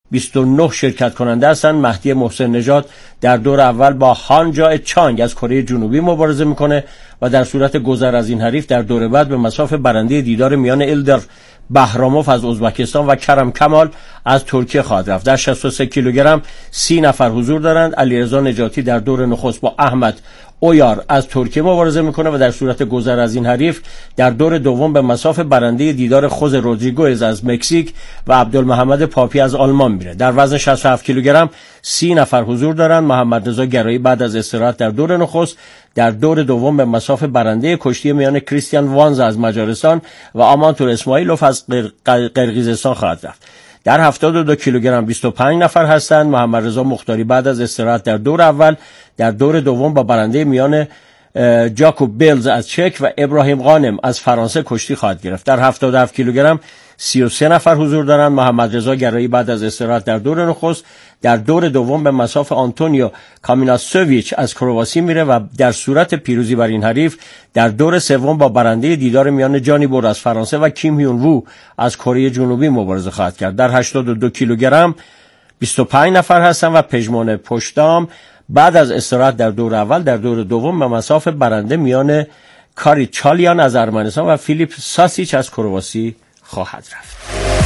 29 شرکت کننده هستند. مهدی محسن نژاد در دور اول با هان جای چانگ از کره جنوبی مبارزه میکنه و در صورت گذر از این حریف در دور بعد به مصاف برنده دیدار میان ایلدر بهراموف از ازبکستان و کرم کمال از ترکیه خواهد رفت. در 63 کیلوگرم 30 نفر حضور دارند. علیرضا نجاتی در دور نخست با احمد اویار از ترکیه مبارزه میکنه و در صورت گذر از این حریف در دور دوم به مصاف برنده دیدار خوز رودریگوز از مکزیک و عبدالمحمد پاپی از آلمان میره. در وزن 67 کیلوگرم 30 نفر حضور دارند. محمد رضا گرایی بعد از استراحت در دور نخست در دور دوم به مصاف برنده کشتی میان کریستیان وانز از مجارستان و آمانتور اسماعیلوف از قرقیزستان خواهد رفت. در 72 کیلوگرم 25 نفر هستند. محمد رضا مختاری بعد از استراحت در دور اول در دور دوم با برنده میان جاکوب بیلز از چک و ابراهیم غانم از فرانسه کشتی خواهد گرفت. در 77 کیلوگرم 33 نفر حضور دارند. محمد رضا گرایی بعد از استراحت در دور نخست در دور دوم به مصاف آنتونیو کامیناسوویچ از کرواسی میره و در صورت پیروزی بر این حریف در دور سوم با برنده دیدار میان جانی بور از فرانسه و کیم هیون وو از کره جنوبی مبارزه خواهد کرد. در 82 کیلوگرم 25 نفر هستند و پژمان پشتام بعد از استراحت در دور اول در دور دوم به مصاف برنده میان کاری چالیان از ارمنستان و فیلیپ ساسیچ از کرواسی خواهد رفت.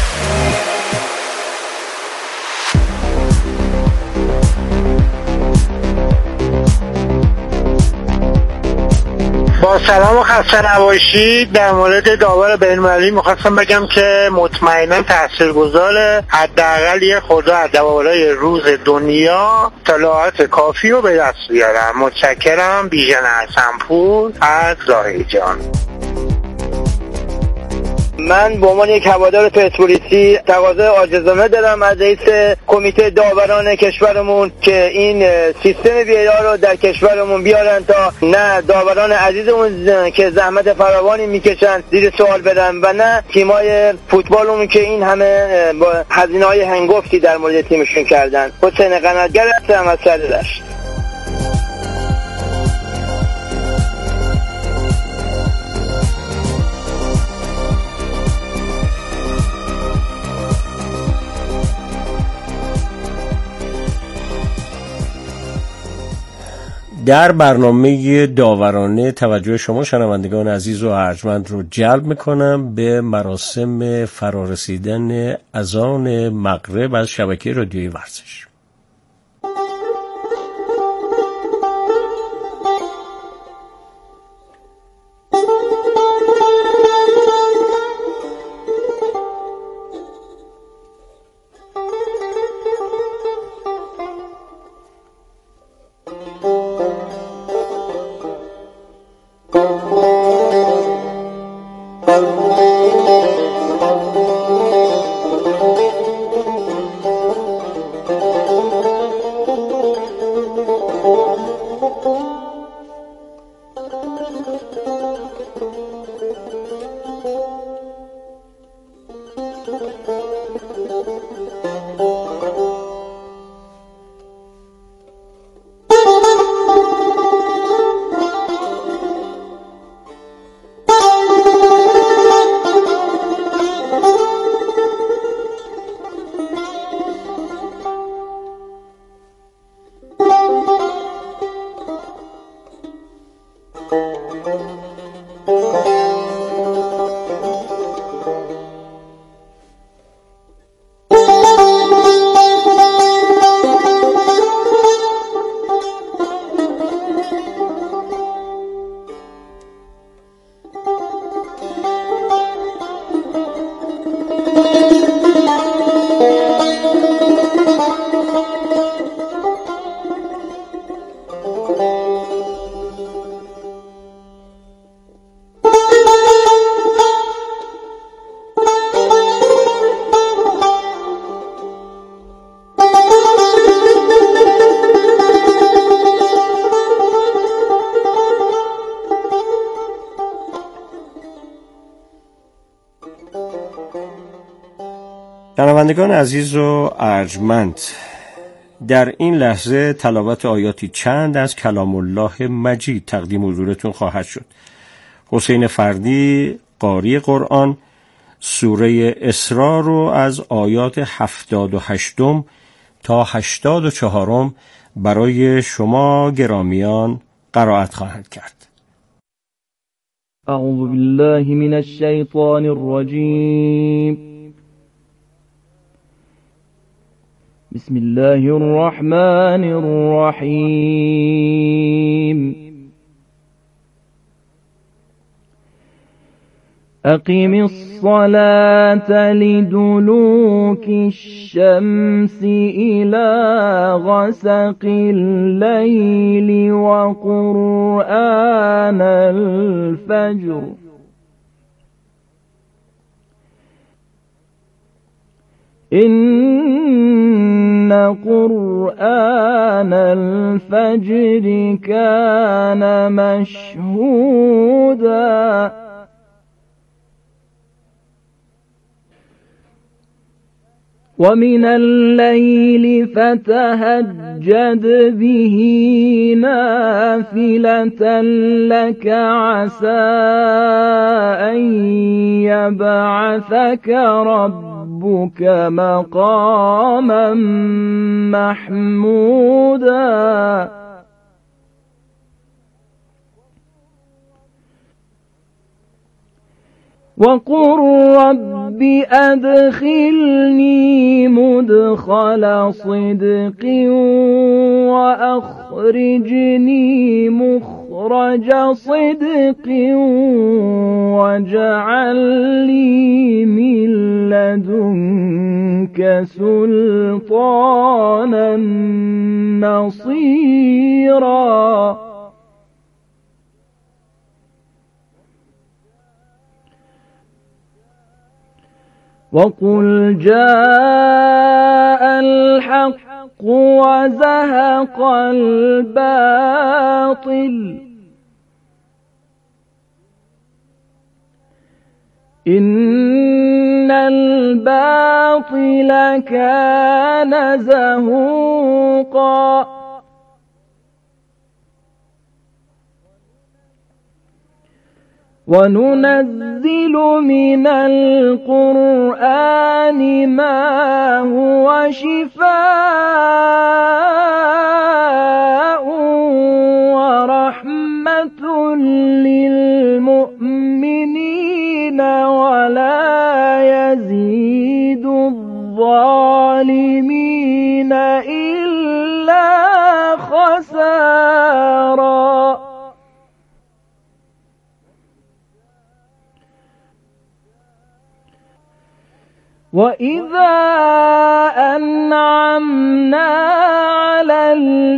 با سلام و خسته نباشید. در مورد داور بین‌المللی می‌خواستم بگم که مطمئنا تاثیرگذاره. حداقل یه خورده از داورای روز دنیا اطلاعات کافی رو به دست بیارم. متشکرم. بیژن حسن‌پور از لاهیجان. من به عنوان یک هوادار پرسپولیسی تقاضای عاجزانه دارم از رئیس کمیته داوران کشورمون که این سیستم وی‌آر رو در کشورمون بیارن تا نه داوران عزیزمون که زحمت فراوانی میکشن زیر سوال برن و نه تیمای فوتبالمون که این همه با هزینه‌های هنگفتی در مورد تیمشون کردن. حسین قناتگر هستم از سررشت. در برنامه داورانه توجه شما شنوندگان عزیز و ارجمند رو جلب میکنم به مراسم فرارسیدن اذان مغرب از شبکه رادیویی ورزش. شنوندگان عزیز و ارجمند، در این لحظه تلاوت آیاتی چند از کلام الله مجید تقدیم حضورتون خواهد شد. حسین فردی قاری قرآن، سوره اسراء رو از آیات 78 تا 84 برای شما گرامیان قرائت خواهند کرد. اعوذ بالله من الشیطان الرجیم. بسم الله الرحمن الرحیم. أقم الصلاة لدلوك الشمس إلى غسق الليل وقرآن الفجر إن قرآن الفجر كان مشهودا ومن الليل فتهجد به نافلة لك عسى أن يبعثك ربك مقاما محمودا وقل رب أدخلني مدخل صدق وأخرجني مخرج صدق واجعل لي من لدنك سلطانا نصيرا وقل جاء الحق وزهق الباطل إن الباطل كان زهوقا وننزل من القرآن ما هو شفاء ورحمة للمؤمنين ولا يزيد الظالمين إلا خسارا وإذا أنعمنا على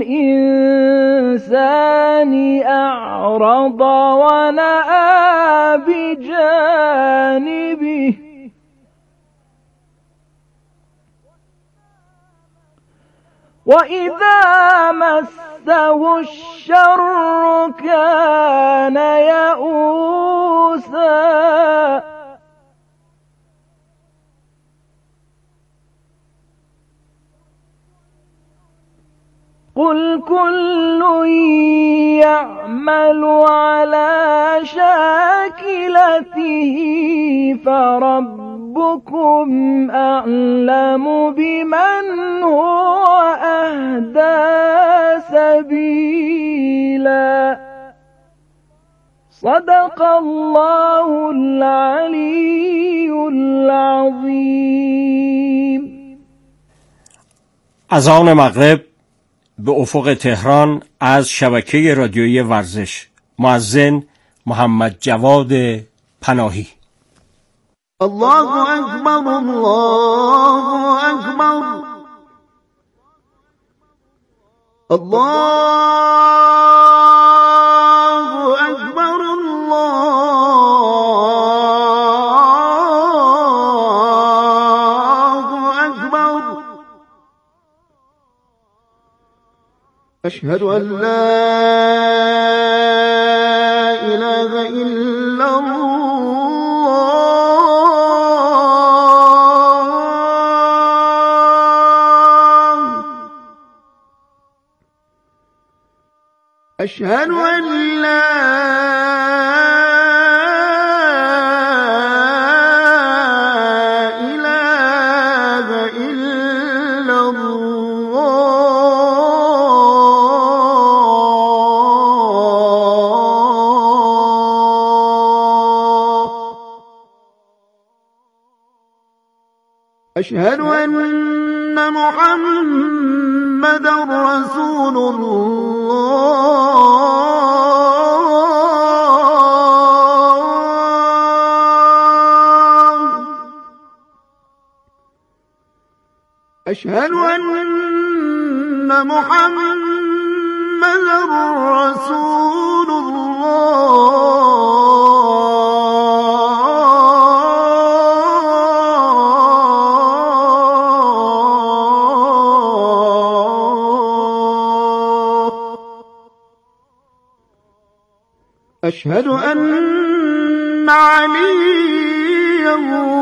الإنسان أعرض ونأى بجانبه وإذا مسه الشر كان يئوسا قل كل يعمل على شاكلته فربكم أعلم بمن هو أهدى سبيلا صدق الله العلي العظيم. اذان مغرب به افق تهران از شبکه رادیویی ورزش. مؤذن محمد جواد پناهی. الله اکبر الله اکبر الله اکبر الله اکبر اشهد ان لا اله الا الله أشهد أن لا أشهد أن محمد رسول الله. أشهد أن محمد رسول الله. أشهد أن عليا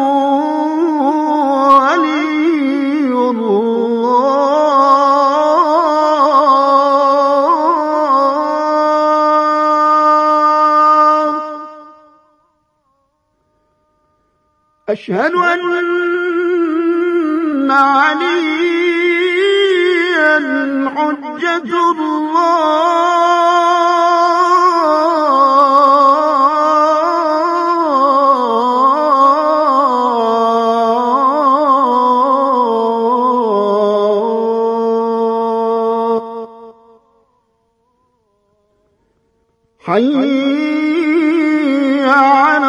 ولي الله. أشهد أن عليا حجة الله. حي على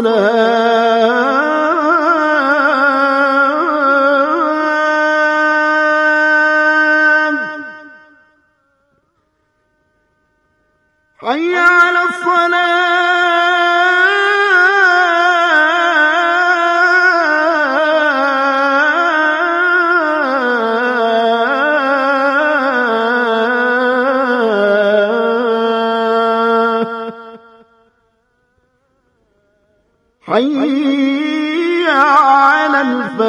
الصلاة. حي على حي على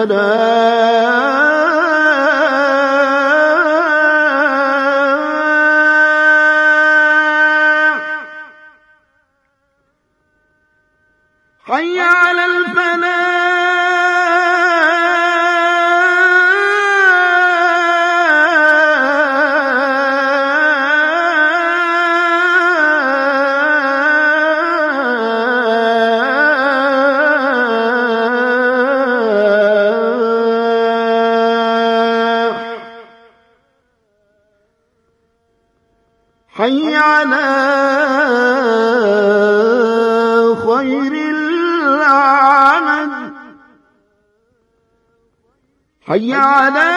الفلاح. حي على حي على خير العمل. حي على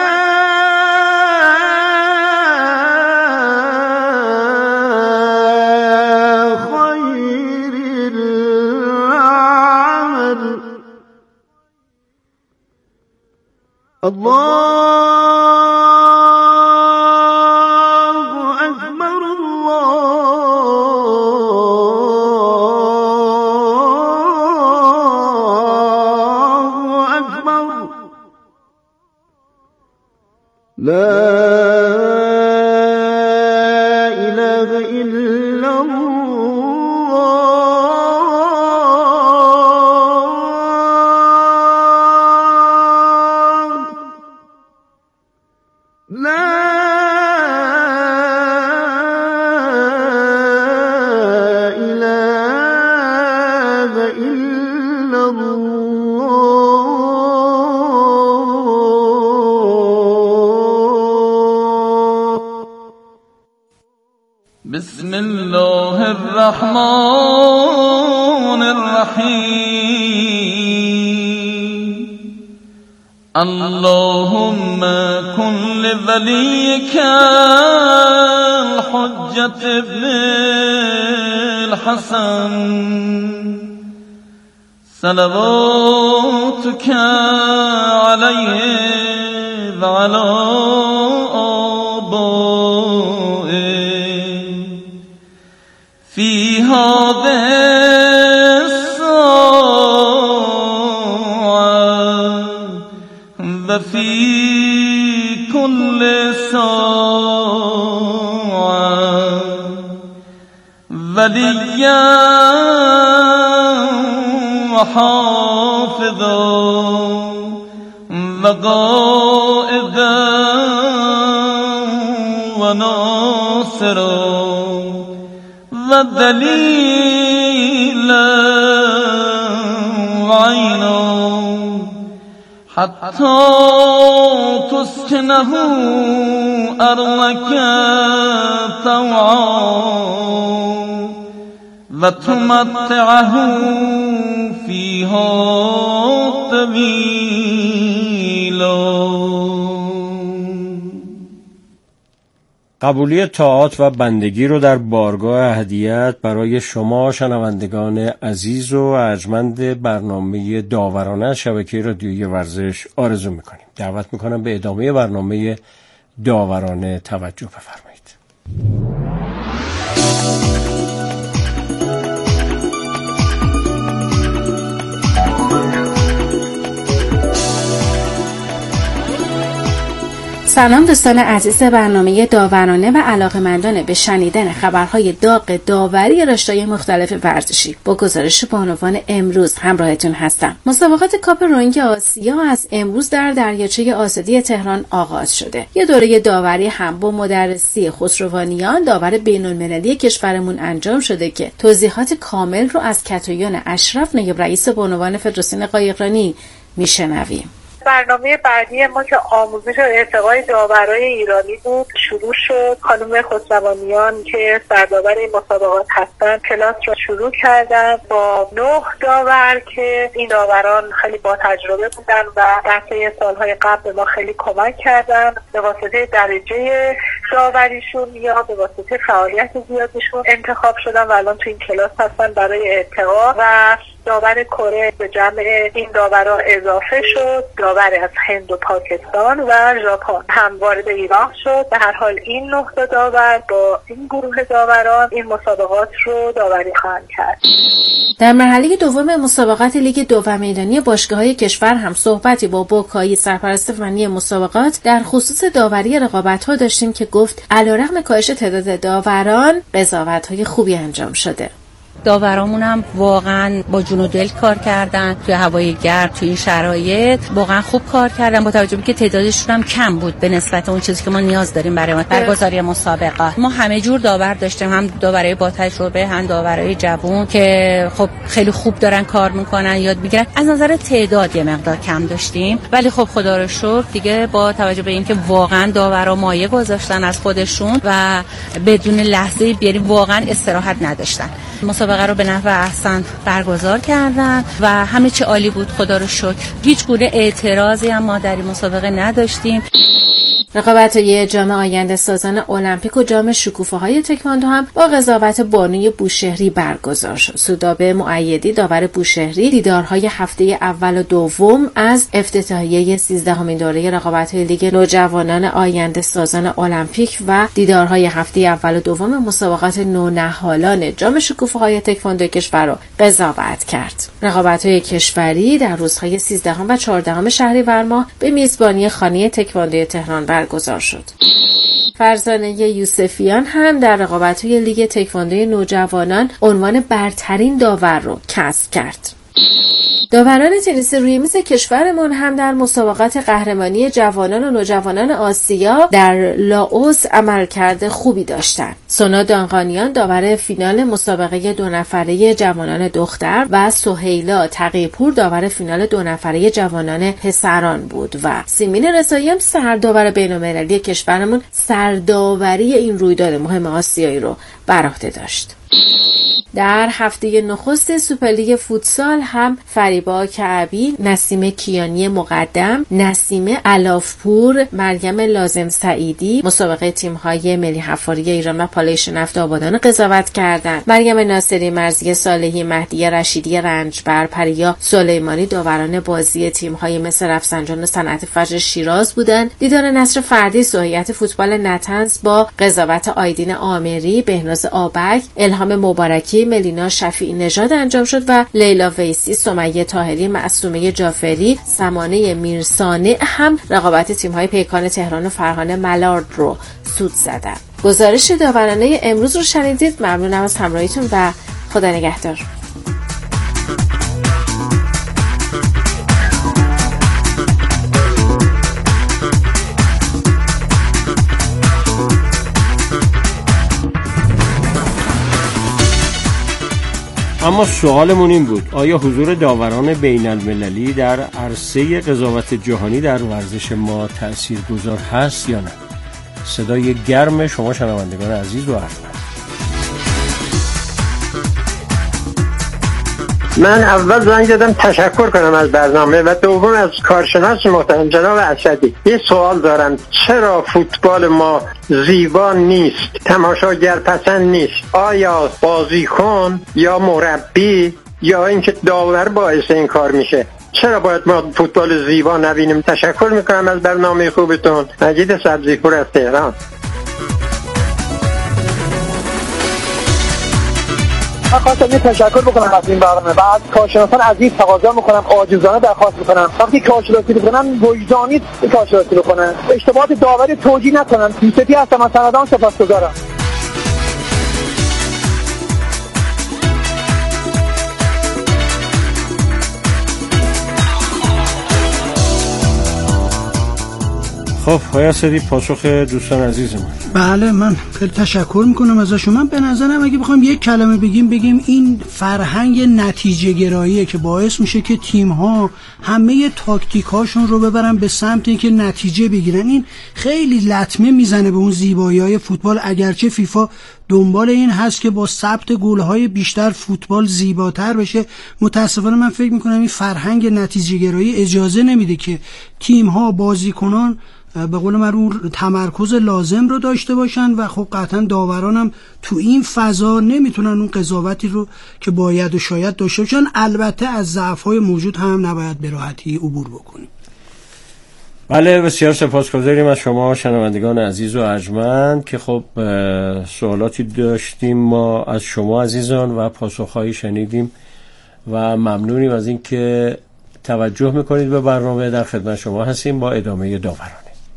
خير العمل. الله لا إله إلا الله. لا إله إلا الله. بسم الله الرحمن الرحيم. اللهم كن لوليك الحجة ابن الحسن صلواتك عليه وعلى في هذه الساعة وفي كل ساعة وليا وحافظا وقائدا وناصرا ودليلا وعينا حتی تسکنه ارضک طوعا و تمتعه فیها طویلا. قبولی طاعات و بندگی رو در بارگاه اهدیت برای شما شنوندگان عزیز و ارجمند برنامه داورانه شبکه رادیویی ورزش آرزو میکنیم. دعوت میکنم به ادامه برنامه داورانه توجه بفرمایید. سلام دوستان عزیز برنامه داورانه و علاقه‌مندان به شنیدن خبرهای داغ داوری رشته‌های مختلف ورزشی. با گزارش با عنوان امروز همراهتون هستم. مسابقات کاپ رونگ آسیا از امروز در دریاچه آزادی تهران آغاز شده. یه دوره داوری هم با مدرسی خسروانیان داور بین‌المللی کشورمون انجام شده که توضیحات کامل رو از کتایان اشرف نایب رئیس بانوان فدراسیون قایقرانی میشنویم. برنامه بعدی ما که آموزش و ارتقای داورای ایرانی بود شروع شد. خانم خسروانیان که سرداور این مسابقات هستن کلاس را شروع کردن با 9 داور که این داوران خیلی با تجربه بودن و در طی سالهای قبل به ما خیلی کمک کردن. به واسطه درجه داوریشون یا به واسطه فعالیت زیادشون انتخاب شدن و الان تو این کلاس هستن برای ارتقا. و داور کره به جمع این داورا اضافه شد. داور از هند و پاکستان و ژاپن هم وارد ایران شد. به هر حال این 9 داور با این گروه داوران این مسابقات رو داوری خواهند کرد. در مرحله دوم مسابقات لیگ دو میدانی باشگاه‌های کشور هم صحبتی با بوکایی سرپرست فنی مسابقات در خصوص داوری رقابت‌ها داشتیم که گفت علیرغم کاهش تعداد داوران قضاوت‌های خوبی انجام شده. داورامون هم واقعا با جون و دل کار کردن توی هوای گرم توی این شرایط واقعا خوب کار کردن با توجه به که تعدادشون هم کم بود به نسبت اون چیزی که ما نیاز داریم برای برگزاری مسابقات. ما همه جور داور داشتیم، هم داورای با تجربه هم داورای جوان که خب خیلی خوب دارن کار میکنن یاد میگیرن. از نظر تعداد یه مقدار کم داشتیم ولی خب خدا رو شکر دیگه با توجه به اینکه واقعا داورا مایه گذاشتن از خودشون و بدون لحظه بیاری واقعا استراحت نداشتن. مسابقه رو به نحو احسن برگزار کردن و همه چی عالی بود خدا رو شکر. هیچ گونه اعتراضی هم ما در این مسابقه نداشتیم. رقابت‌های جام آینده سازان المپیک و جام شکوفه‌های تکواندو هم با قضاوت بانوی بوشهری برگزار شد. سودابه مؤیدی داور بوشهری دیدارهای هفته اول و دوم از افتتاحیه 13مین دوره رقابت‌های لیگ نوجوانان آینده سازان المپیک و دیدارهای هفته اول و دوم مسابقات نونهالان جام شکوفه‌های تکواندو کشور را قضاوت کرد. رقابت‌های کشوری در روزهای 13 و 14 شهریور ماه به میزبانی خانه تکواندو تهران برگزار شد. فرزانه یوسفیان هم در رقابت‌های لیگ تکواندو نوجوانان عنوان برترین داور رو کسب کرد. داوران تنیس روی میز کشورمون هم در مسابقات قهرمانی جوانان و نوجوانان آسیا در لاوس عملکرد خوبی داشتند. سونا دانقانیان داور فینال مسابقه 2 نفره جوانان دختر و سهیلا تقی‌پور داور فینال 2 نفره جوانان پسران بود و سیمین رضایی هم سرداور بین‌المللی کشورمون سرداوری این رویداد مهم آسیایی رو بر عهده داشت. در هفته نخست سوپرلیگ فوتسال هم فریبا کعبی، نسیم کیانی مقدم، نسیم علافپور، مریم لازم سعیدی مسابقه تیم‌های ملی حفاری ایران و پالایش نفت آبادان قضاوت کردند. مریم ناصری، مرضیه صالحی، مهدیه رشیدی رنجبر، پریا سلیمانی داوران بازی تیم‌های مثل رفسنجان و صنعت فجر شیراز بودند. دیدار نصر فردی هیئت فوتبال نطنز با قضاوت آیدین آمری، بهناز آبک، الهام مبارکی، ملینا شفیعی نژاد انجام شد و لیلا ویسی، سمیه طاهری، معصومه جعفری، سمانه میرسانه هم رقابت تیم‌های پیکان تهران و فرهان ملارد رو سود زدند. گزارش داورانه امروز رو شنیدید. ممنونم از همراهیتون و خدا نگهدار. اما سوالمون این بود: آیا حضور داوران بین المللی در عرصه قضاوت جهانی در ورزش ما تأثیرگذار هست یا نه؟ صدای گرم شما شنوندگان عزیز و ارجمند. من اول زنگ زدم تشکر کنم از برنامه و دوم از کارشناس محترم جناب اسدی. یه سوال دارم: چرا فوتبال ما زیبا نیست، تماشاگر پسند نیست؟ آیا بازیکن یا مربی یا اینکه داور باعث این کار میشه؟ چرا باید ما فوتبال زیبا نبینیم؟ تشکر میکنم از برنامه خوبتون. مجید سبزیپور از تهران. من خواستم یه تشکر بکنم از این برنامه و از کارشناسان عزیز تقاضا میکنم، عاجزانه درخواست میکنم وقتی کارشناسی بکنن وجدانی کارشناسی بکنن، اشتباهات داوری توجیه نکنن. دوستی هستم از سندان، سپاسگزارم. خب آقای اسدی، پاسخ دوستان عزیزمون. بله، من خیلی تشکر میکنم ازشون. من به نظرم اگه بخوام یک کلمه بگیم این فرهنگ نتیجه گراییه که باعث میشه که تیم ها همه تاکتیکاشون رو ببرن به سمت اینکه نتیجه بگیرن. این خیلی لطمه میزنه به اون زیبایی‌های فوتبال، اگرچه فیفا دنبال این هست که با ثبت گل‌های بیشتر فوتبال زیباتر بشه. متاسفانه من فکر میکنم این فرهنگ نتیجه گرایی اجازه نمیده که تیم ها، بازیکنان به قول من تمرکز لازم رو داشته باشن و خب قطعا داوران هم تو این فضا نمیتونن اون قضاوتی رو که باید و شاید داشته باشن. البته از ضعف‌های موجود هم نباید به راحتی عبور بکنیم. بله، بسیار سپاسگزاریم از شما شنوندگان عزیز و ارجمند که خب سوالاتی داشتیم ما از شما عزیزان و پاسخهایی شنیدیم و ممنونیم از این که توجه میکنید به برنامه. در خدمت شما هستیم با ادامه داورانه.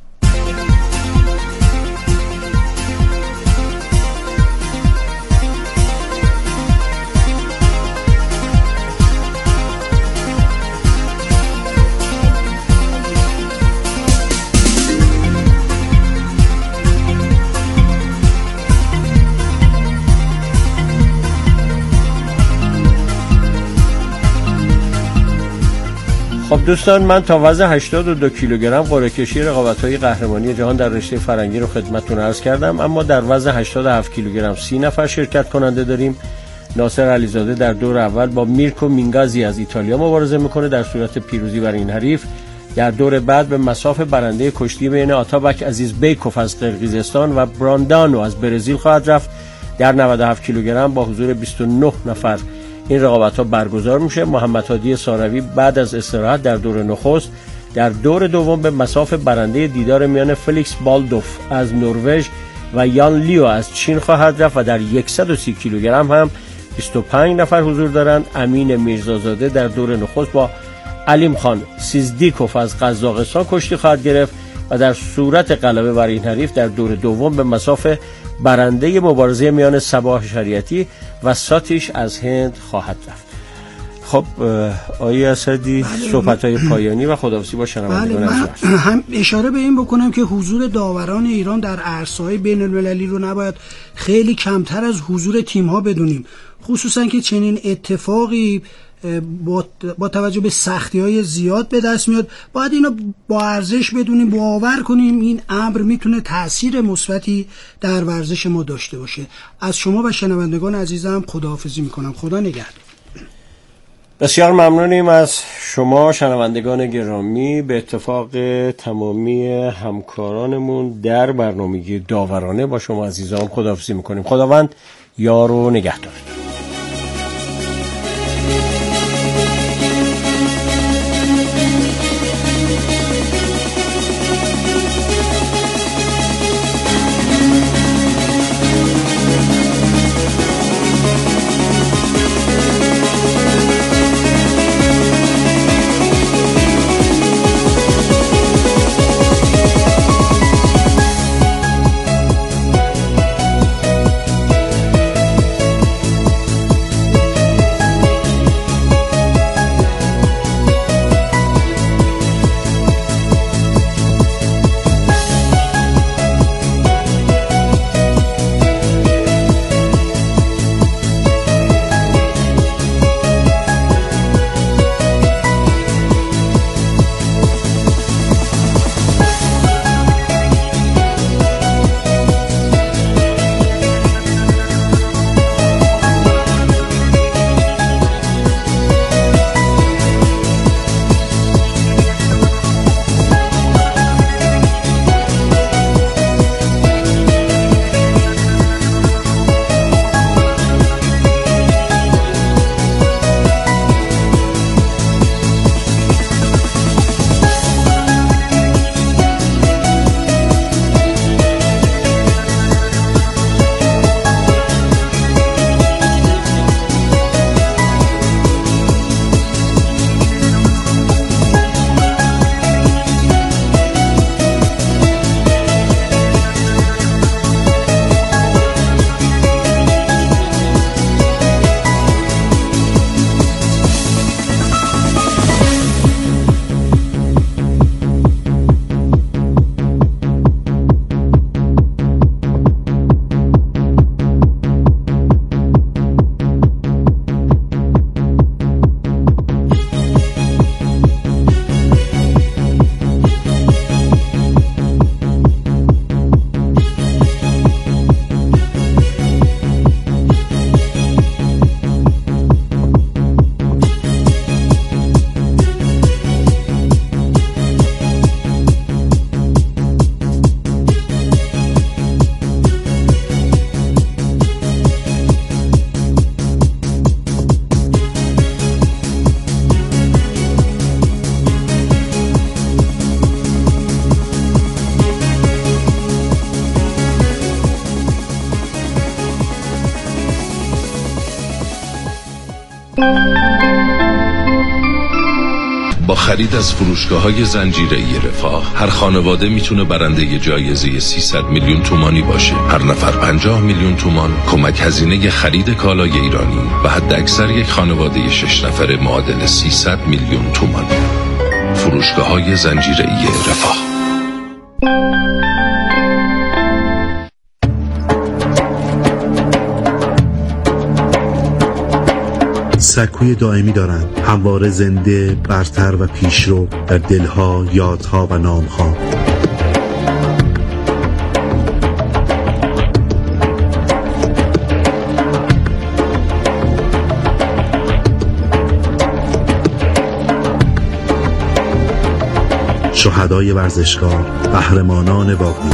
خب دوستان، من تا وزن 82 کیلوگرم قرعه کشی رقابت‌های قهرمانی جهان در رشته فرنگی رو خدمتتون عرض کردم، اما در وزن 87 کیلوگرم 30 نفر شرکت کننده داریم. ناصر علیزاده در دور اول با میرکو مینگازی از ایتالیا مبارزه میکنه. در صورت پیروزی بر این حریف در دور بعد به مصاف برنده کشتی بین آتابک عزیز بیکوف از قرقیزستان و براندانو از برزیل خواهد رفت. در 97 کیلوگرم با حضور 29 نفر این رقابت‌ها برگزار میشه. محمد هادی ساروی بعد از استراحت در دور نخست در دور دوم به مصاف برنده دیدار میان فلیکس بالدوف از نروژ و یان لیو از چین خواهد رفت و در 130 کیلوگرم هم 25 نفر حضور دارند. امین میرزازاده در دور نخست با علیم خان سیزدیکوف از قزاقستان کشتی خواهد گرفت و در صورت غلبه بر این حریف در دور دوم به مصاف برنده مبارزه میان صباح شریعتی و ساتیش از هند خواهد رفت. خب آقای اسدی، صحبت‌های پایانی و خداحافظی با شنوندگان عزیز. هم اشاره به این بکنم که حضور داوران ایران در عرصه‌های بین‌المللی رو نباید خیلی کمتر از حضور تیم‌ها بدونیم، خصوصا که چنین اتفاقی با توجه به سختی‌های زیاد به دست میاد. باید اینو با ارزش بدونیم، باور کنیم این امر میتونه تأثیر مثبتی در ورزش ما داشته باشه. از شما و شنوندگان عزیزم خداحافظی میکنم. خدا نگهدار. بسیار ممنونیم از شما شنوندگان گرامی. به اتفاق تمامی همکارانمون در برنامه داورانه با شما عزیزان خداحافظی میکنیم. خداوند یار و نگهدار. با خرید از فروشگاه‌های زنجیره‌ای رفاه هر خانواده میتونه برنده جایزه 300 میلیون تومانی باشه. هر نفر 50 میلیون تومان کمک هزینه خرید کالای ایرانی و حد اکثر یک خانواده 6 نفره معادل 300 میلیون تومان. فروشگاه‌های زنجیره‌ای رفاه. سکوی دائمی دارند، همواره زنده، برتر و پیشرو در دلها، یادها و نامها. شهدای ورزشکار، قهرمانان واقعی.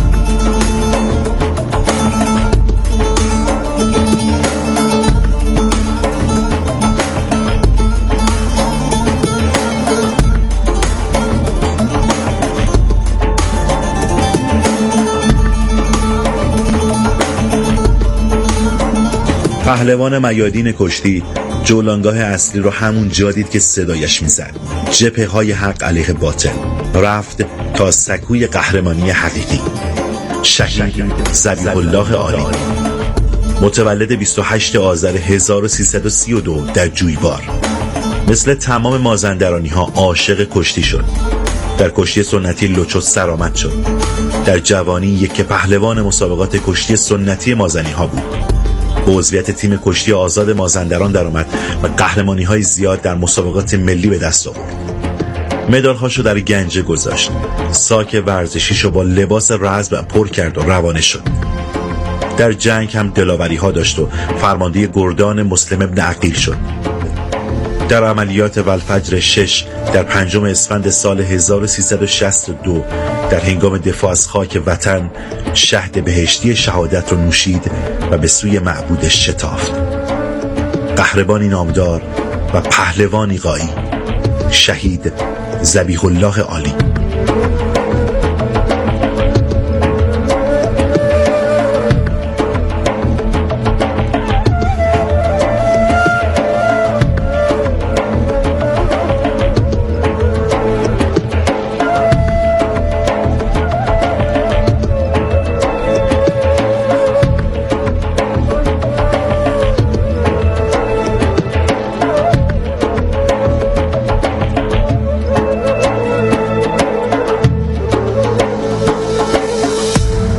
پهلوان میادین کشتی جولانگاه اصلی رو همون جا دید که صدایش میزد. جبهه های حق علیه باطل. رفت تا سکوی قهرمانی حقیقی. شهید ذبیح الله عالی، متولد 28 آذر 1332 در جویبار. مثل تمام مازندرانی ها عاشق کشتی شد. در کشتی سنتی لوچو سرآمد شد. در جوانی یک پهلوان مسابقات کشتی سنتی مازنی ها بود. به عضویت تیم کشتی آزاد مازندران درآمد و قهرمانی‌های زیاد در مسابقات ملی به دست آورد. مدال‌هاشو در گنجه گذاشت. ساک ورزشیشو با لباس رزم پر کرد و روانه شد. در جنگ هم دلاوری‌ها داشت و فرمانده گردان مسلم ابن عقیل شد. در عملیات والفجر 6 در 5 اسفند سال 1362 در هنگام دفاع از خاک وطن شهد بهشتی شهادت رو نوشید و به سوی معبودش شتافت. قهرمانی نامدار و پهلوانی غایی، شهید ذبیح الله عالی.